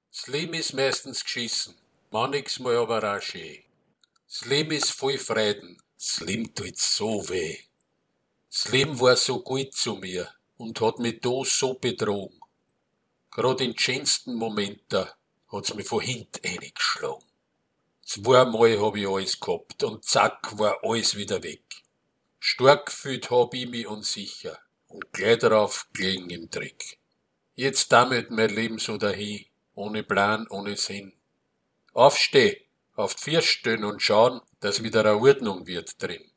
Das Leben ist meistens geschissen, manches Mal aber auch schön. Das Leben ist voll Freuden, das Leben tut so weh. Das Leben war so gut zu mir und hat mich da so betrogen. Grad in schönsten Momenten hat's mich von hinten eingeschlagen. Zweimal hab ich alles gehabt und zack war alles wieder weg. Stark gefühlt hab ich mich unsicher und gleich darauf gelegen im Dreck. Jetzt damit mein Leben so dahin, ohne Plan, ohne Sinn. Aufsteh, auf die Füße stellen und schauen, dass wieder eine Ordnung wird drin.